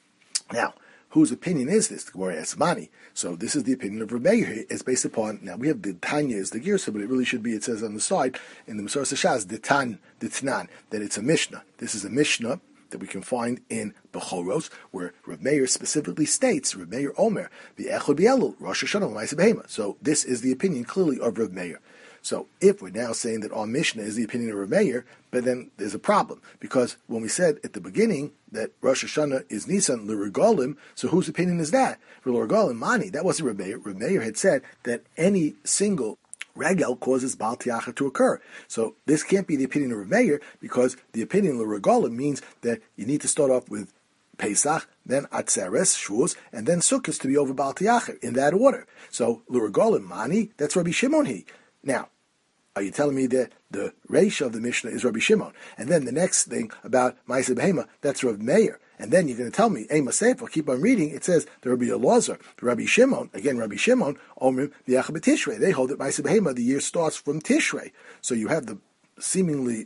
Now, whose opinion is this? The Gemara asks Mani. So this is the opinion of Rav Meir. It's based upon, now we have the Tanya as the Girsa, but it really should be, it says on the side, in the Masorah Shas, Ditnan, that it's a Mishnah. This is a Mishnah that we can find in Bechoros, where Rav Meir specifically states, Rav Meir Omer, the Echad B'Elul, Rosh Hashanah, L'maisa Behema. So this is the opinion clearly of Rav Meir. So if we're now saying that our Mishnah is the opinion of Rav Meir, but then there's a problem. Because when we said at the beginning that Rosh Hashanah is Nisan l'Regalim, so whose opinion is that? For l'Regalim, Mani, that wasn't Rav Meir. Rav Meir had said that any single regel causes Baal Tiacha to occur. So this can't be the opinion of Rav Meir, because the opinion of l'Regalim means that you need to start off with Pesach, then Atzeres, Shavuos, and then Sukkot to be over Baal Tiacha, in that order. So l'Regalim, Mani, that's Rabbi Shimon he. Now, are you telling me that the Reisha of the Mishnah is Rabbi Shimon? And then the next thing about Maisa Behema, that's Rav Meir. And then you're going to tell me, Ema Sefer, keep on reading, it says the Rabbi Elazar, Rabbi Shimon, again Rabbi Shimon, Omrim V'Yachad B'Tishrei. They hold that Maisa Behema, the year starts from Tishrei. So you have the seemingly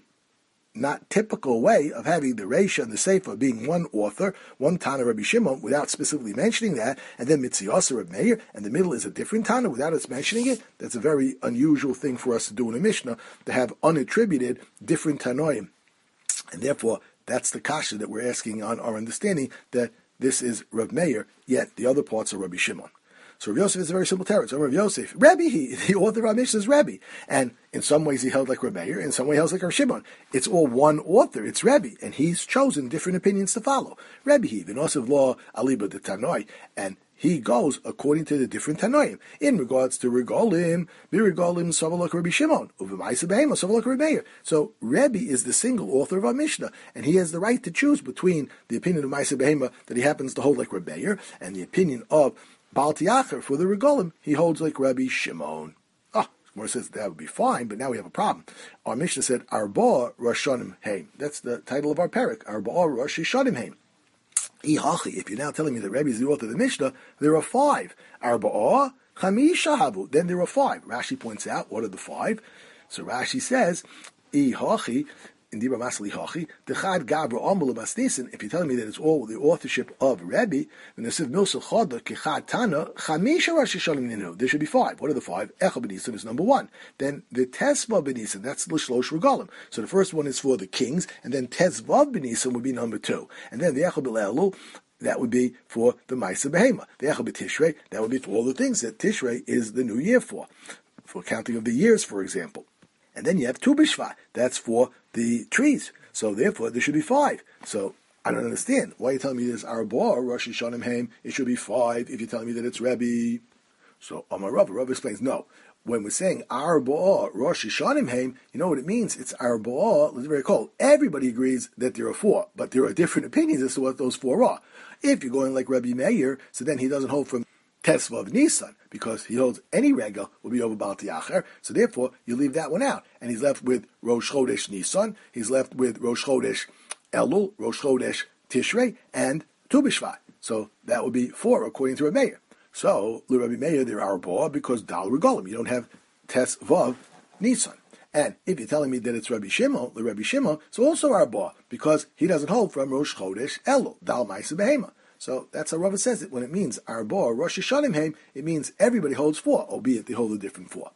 not typical way of having the Reisha and the Sefer being one author, one Tana Rabbi Shimon, without specifically mentioning that, and then Mitziasa Rav Meir, and the middle is a different Tana without us mentioning it. That's a very unusual thing for us to do in a Mishnah, to have unattributed different Tanoim. And therefore, that's the kasha that we're asking on our understanding that this is Rav Meir, yet the other parts are Rabbi Shimon. So Rav Yosef is a very simple teretz. So Rav Yosef, Rabbi, the author of our Mishnah is Rabbi. And in some ways he held like Rav Meir, in some way he held like Rav Shimon. It's all one author, it's Rabbi, and he's chosen different opinions to follow. Rabbi, the Nosov Law, Aliba de Tanoi, and he goes according to the different Tanoim. In regards to Regolim, Birigolim, Savalak Rabbi Shimon, Uvemaisa Behema, Savalak Rabbi Meir. So Rabbi is the single author of our Mishnah, and he has the right to choose between the opinion of Maisa Behema that he happens to hold like Rabbi Meir, and the opinion of Baal Tiacher for the Regolim, he holds like Rabbi Shimon. Gemara says that would be fine, but now we have a problem. Our Mishnah said, Arba Rashanim Heim. That's the title of our parak, Arba Rosh Hashanim Heim. If you're now telling me that Rabbi is the author of the Mishnah, there are 5. Arba, Chamisha havu. Then there are 5. Rashi points out, what are the 5? So Rashi says, I hachi, if you're telling me that it's all the authorship of Rebbe, there should be 5. What are the 5? Echad b'Nisan is number 1. Then the Tesvav b'Nisan, that's l'shlosh regalim. So the first one is for the kings, and then Tesvav b'Nisan would be number 2. And then the Echad b'Elul, that would be for the Maisa Behema. The Echad b'Tishrei, that would be for all the things that Tishrei is the new year for counting of the years, for example. And then you have Tu B'Shvat, that's for the trees. So therefore, there should be 5. So I don't understand. Why are you telling me there's Arba, Rosh Hashanah Haim? It should be 5 if you're telling me that it's Rebbe. So Amar Rav explains, no. When we're saying Arba, Rosh Hashanah Haim, you know what it means? It's Arba, it's very cold. Everybody agrees that there are 4, but there are different opinions as to what those 4 are. If you're going like Rebbe Meir, so then he doesn't hold from Tesvav Nisan, because he holds any regel will be over Baal Tiacher, so therefore you leave that one out. And he's left with Rosh Chodesh Nisan, he's left with Rosh Chodesh Elul, Rosh Chodesh Tishrei, and Tu B'Shvat. So that would be 4 according to Rebbe Meir. So, Rebbe Meir, there are Arba, because Dal Regalim, you don't have Tesvav Nisan. And if you're telling me that it's Rabbi Shimon, it's also Arba, because he doesn't hold from Rosh Chodesh Elul, Dal Maisa Behema. So that's how Rava says it. When it means Arba, Rosh Hashanah Haim, it means everybody holds 4, albeit they hold a different 4.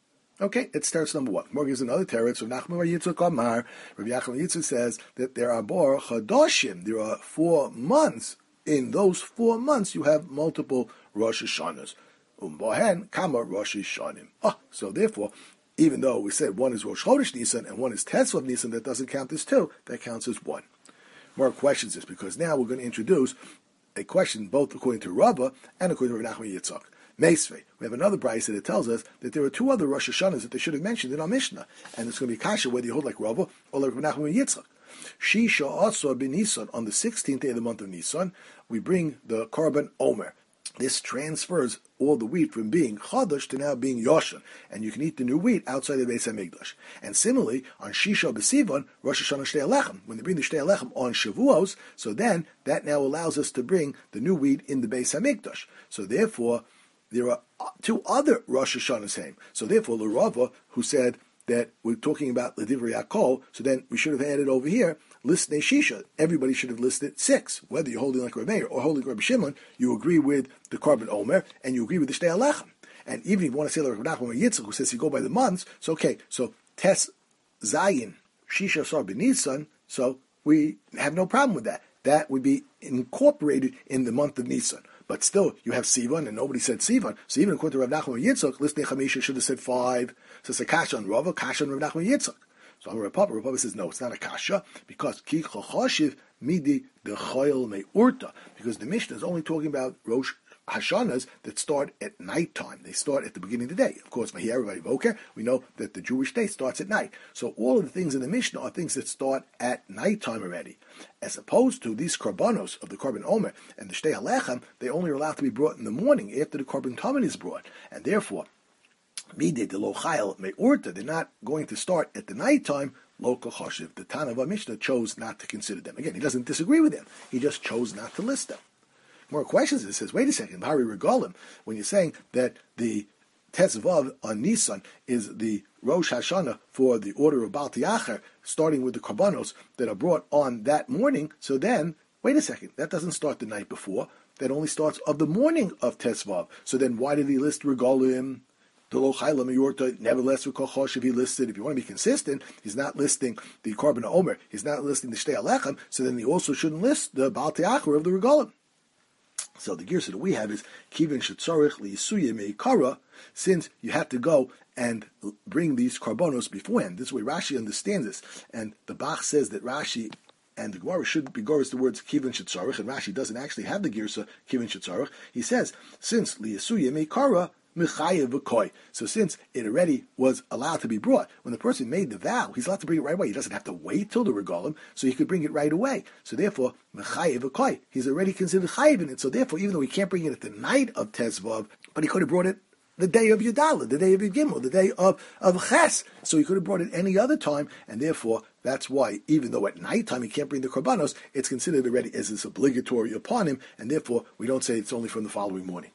Okay, it starts number 1. More gives another teretz. Rav Nachman bar Yitzchak Amar. Rabbi Yachim Yitzchak says that there are Bar Chadashim. There are 4 months. In those 4 months, you have multiple Rosh Hashanahs. Bohen Kama Rosh Hashanim. So therefore, even though we said one is Rosh Chodesh Nisan and one is Tesvav Nisan, that doesn't count as 2. That counts as 1. More questions is because now we're going to introduce a question both according to Rava and according to Rav Nachman Yitzchak. Meisvei. We have another brayso that tells us that there are 2 other Rosh Hashanahs that they should have mentioned in our Mishnah, and it's going to be kasha whether you hold like Rava or like Rav Nachman Yitzchak. Shisha also bin Nisan, on the 16th day of the month of Nisan, we bring the Korban Omer. This transfers all the wheat from being Chadash to now being Yoshan, and you can eat the new wheat outside the Beis HaMikdash. And similarly, on Shisha B'Sivan, Rosh Hashanah Shtei Alechem, when they bring the Shtei Alechem on Shavuos, so then that now allows us to bring the new wheat in the Beis HaMikdash. So therefore, there are 2 other Rosh Hashanahs Haim. So therefore, the Rava, who said that we're talking about L'divrei Hakol, so then we should have added over here, list Shisha. Everybody should have listed 6. Whether you're holding like Rebbe Meir or holding Rabbi Shimon, you agree with the Korban Omer, and you agree with the Shtei Alechem. And even if you want to say like Rav Nachman Yitzchak, who says you go by the months, so okay, so Tes Zayin, Shisha Sar B'Nisan, so we have no problem with that. That would be incorporated in the month of Nisan. But still, you have Sivan, and nobody said Sivan. So even according to Rav Nachman Yitzchak, Listnei Chamisha should have said 5. So it's a kasha on Rava, kasha on Rav Nachman Yitzchak. So Rav Papa says, no, it's not a kasha, because Ki Chachashiv Midi the Choyel Me'urta, because the Mishnah is only talking about Rosh Hashanahs that start at nighttime. They start at the beginning of the day. Of course, we know that the Jewish day starts at night. So all of the things in the Mishnah are things that start at nighttime already. As opposed to these korbanos of the Korban Omer and the Shtei Alechem, they only are allowed to be brought in the morning after the Korban Taman is brought. And therefore, Midei de Lo Chayil Me'urta, they're not going to start at the nighttime. Local Choshev, the Tana of Mishnah chose not to consider them. Again, he doesn't disagree with them. He just chose not to list them. More questions. It says, wait a second, Hari Regalim, when you're saying that the Tesvav on Nisan is the Rosh Hashanah for the order of Baal Tiacher, starting with the Karbanos that are brought on that morning, so then, wait a second, that doesn't start the night before. That only starts of the morning of Tesvav. So then why did he list Regalim? Nevertheless, if he listed, if you want to be consistent, he's not listing the Korban Omer, he's not listing the Shtei Alechem, so then he also shouldn't list the Baal Te'acher of the Regalim. So the gears that we have is Kivin Shetzorich Li'isuye Me'ikara, since you have to go and bring these Karbonos beforehand. This is the way Rashi understands this. And the Bach says that Rashi and the Gemara should be goes the words Kivin Shetzorich, and Rashi doesn't actually have the Girsa Kivin Shetzorich. He says, since Li'isuye Me'ikara, so since it already was allowed to be brought, when the person made the vow, he's allowed to bring it right away. He doesn't have to wait till the regalim, so he could bring it right away. So therefore, he's already considered chayiv in it. So therefore, even though he can't bring it at the night of Tezvav, but he could have brought it the day of Yudala, the day of Yud the day of Ches. So he could have brought it any other time, and therefore, that's why, even though at nighttime he can't bring the korbanos, it's considered already as it's obligatory upon him, and therefore, we don't say it's only from the following morning.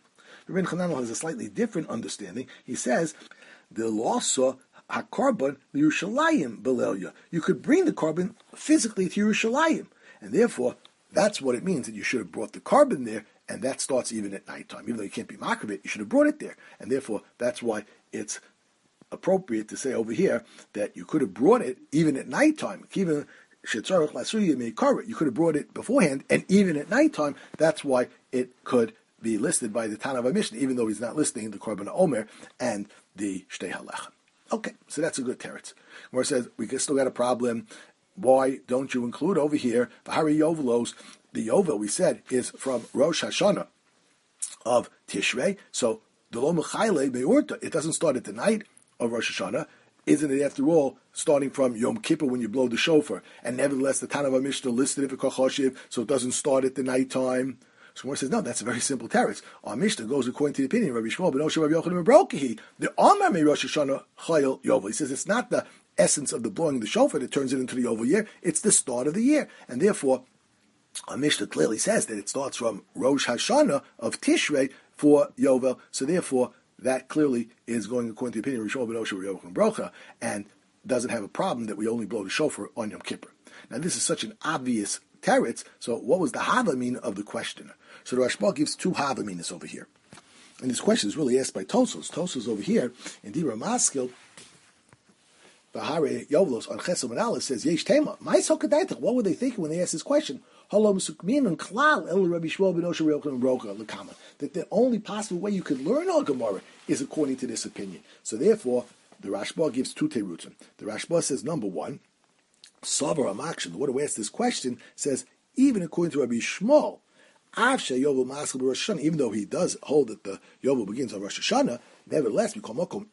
Rabbeinu Chananel has a slightly different understanding. He says, the losa hakarban Yerushalayim belelia. You could bring the carbon physically to Yerushalayim, and therefore that's what it means that you should have brought the carbon there, and that starts even at nighttime. Even though you can't be makrabit, you should have brought it there, and therefore that's why it's appropriate to say over here that you could have brought it even at nighttime. Even you could have brought it beforehand, and even at nighttime, that's why it could be listed by the Tana of Mishnah, even though he's not listing the Korban Omer and the Shtei Halechem. Okay, so that's a good teretz. Where it says, we still got a problem. Why don't you include over here, V'hari Yovelos, the Yovel, we said, is from Rosh Hashanah of Tishrei, so the Lo Mechayle Be'urta, it doesn't start at the night of Rosh Hashanah. Isn't it, after all, starting from Yom Kippur when you blow the shofar? And nevertheless, the Tana of Mishnah listed it for Kochoshiv, so it doesn't start at the nighttime. So Gemara says, no, that's a very simple teretz. Our Mishnah goes according to the opinion of Rabbi Shmuel ben Osher Rabbi Yochanan ben Brokahi. The Amar me Rosh Hashanah Chayil Yovel. He says it's not the essence of the blowing the shofar that turns it into the Yovel year. It's the start of the year, and therefore, our Mishnah clearly says that it starts from Rosh Hashanah of Tishrei for Yovel. So therefore, that clearly is going according to the opinion of Rishon ben Osher Rabbi Yochanan ben Brocha, and doesn't have a problem that we only blow the shofar on Yom Kippur. Now, this is such an obvious teretz. So, what was the havamin of the questioner? So, the Rashba gives two havaminas over here, and this question is really asked by Tosos. Tosos over here in Dibra Maskil, Bahare Yovlos on Chesed and Aleph says Yesh Tema. What were they thinking when they asked this question? That the only possible way you could learn Al Gemara is according to this opinion. So therefore, the Rashba gives two terutzim. The Rashba says, number one, Savar Amakshin, the one who asked this question, says, even according to Rabbi Shmuel, even though he does hold that the Yovel begins on Rosh Hashanah, nevertheless, the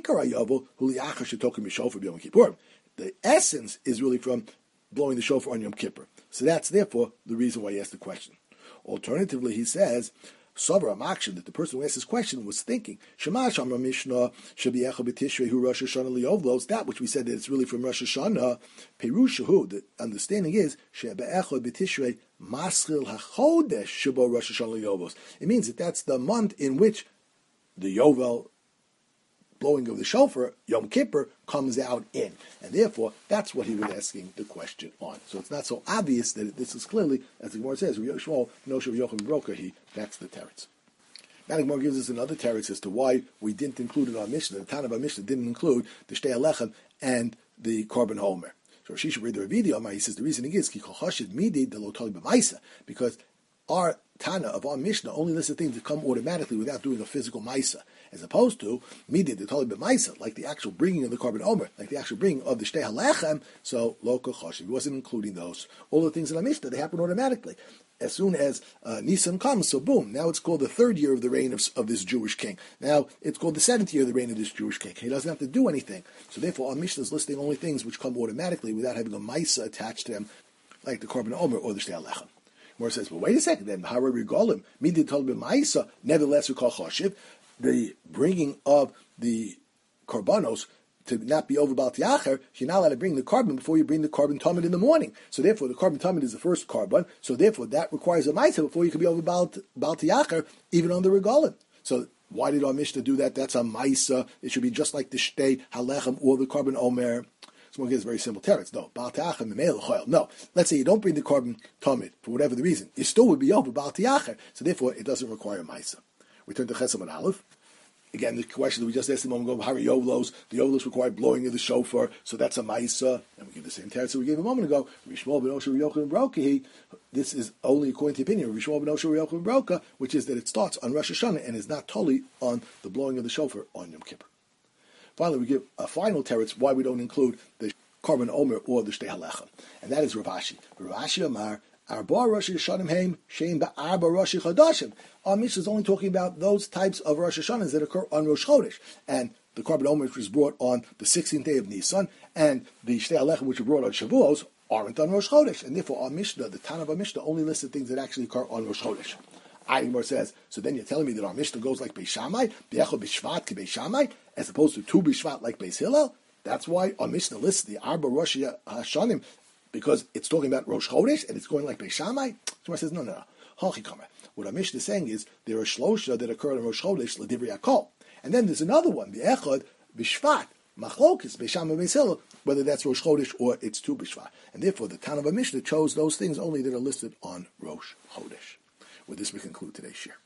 essence is really from blowing the shofar on Yom Kippur. So that's therefore the reason why he asked the question. Alternatively, he says, Savar Amakshin, that the person who asked this question was thinking, Shemash Amar Mishnah Shabi Echad B'Tishrei Hu Rosh Hashanah Liyovlos, that which we said that it's really from Rosh Hashanah, Perushahu, the understanding is, Sheba Echad B'Tishrei Maschil HaChodesh Shabo Rosh Hashanah Liyovlos. It means that that's the month in which the Yovel, blowing of the shofar, Yom Kippur, comes out in. And therefore, that's what he was asking the question on. So it's not so obvious that this is clearly, as the Gemara says, that's the teretz. Now the Gemara gives us another teretz as to why we didn't include in our Mishnah, the Tana of our Mishnah didn't include the Shtei Halechem and the Korban Homer. So Rashi should read the Ravidi, he says the reasoning is, because our Tana of our Mishnah only lists the things that come automatically without doing a physical Maisa, as opposed to Midid, the Tali B'Maisa, like the actual bringing of the Korban Omer, like the actual bringing of the Shtei Halechem, so Lo Kochoshiv. He wasn't including those. All the things in our Mishnah, they happen automatically. As soon as Nisan comes, so boom, now it's called the third year of the reign of this Jewish king. Now it's called the 7th year of the reign of this Jewish king. He doesn't have to do anything. So therefore, our Mishnah is listing only things which come automatically without having a Maisa attached to them, like the Korban Omer or the Shtei Halechem. More says, but wait a second, then Hara Regolim, Midid Tol B'Maisa, nevertheless we call Choshiv, the bringing of the Korbanos to not be over Bal Tiacher, you're not allowed to bring the carbon before you bring the carbon Talmud in the morning. So therefore, the carbon Talmud is the first carbon, so therefore that requires a Maisa before you can be over Bal Tiacher, even on the Regolim. So why did our Mishnah do that? That's a Maisa. It should be just like the Shtei Halechem or the carbon Omer. Someone gives very simple teretz. No, Bal Tiacher Memel Choyel. No, let's say you don't bring the carbon Talmud for whatever the reason, it still would be over Bal Tiacher. So therefore, it doesn't require Maisa. We turn to Chesed and Aleph. Again, the question that we just asked a moment ago, Hari Yovlos, the Yovlos require blowing of the shofar, so that's a Maisa. And we give the same teretz that we gave a moment ago. Rishmol ben Osher Yochanan ben Broka, this is only according to the opinion of Rishmol ben Osher Yochanan ben Broka, which is that it starts on Rosh Hashanah and is not totally on the blowing of the shofar on Yom Kippur. Finally, we give a final teretz why we don't include the Korban Omer or the Shtei Halechem, and that is Ravashi. Ravashi Amar, Arba Rosh Hashanah Heim Shein Ba'arba Rosh Chodashim. Our Mishnah is only talking about those types of Rosh Hashanahs that occur on Rosh Chodesh, and the Korban Omer which was brought on the 16th day of Nisan, and the Shtei Halechem which were brought on Shavuos aren't on Rosh Chodesh, and therefore our Mishnah, the Tana of our Mishnah, only listed things that actually occur on Rosh Chodesh. Aymar says, so then you're telling me that our Mishnah goes like Beis Shammai, B'echol B'Shvat Ki Beis Shammai, as opposed to two B'Shvat like Beis Hillel? That's why our Mishnah lists the Arba Rosh Hashanim, because it's talking about Rosh Chodesh and it's going like Beis Shammai. So I says, no. What our Mishnah is saying is there are shlosha that occur in Rosh Chodesh l'divrei hakol, and then there's another one, the echad b'shvat machlokes b'sham and Beis Hillel, whether that's Rosh Chodesh or it's Tu b'shvat, and therefore the Tana of Mishnah chose those things only that are listed on Rosh Chodesh. With this, we conclude today's share.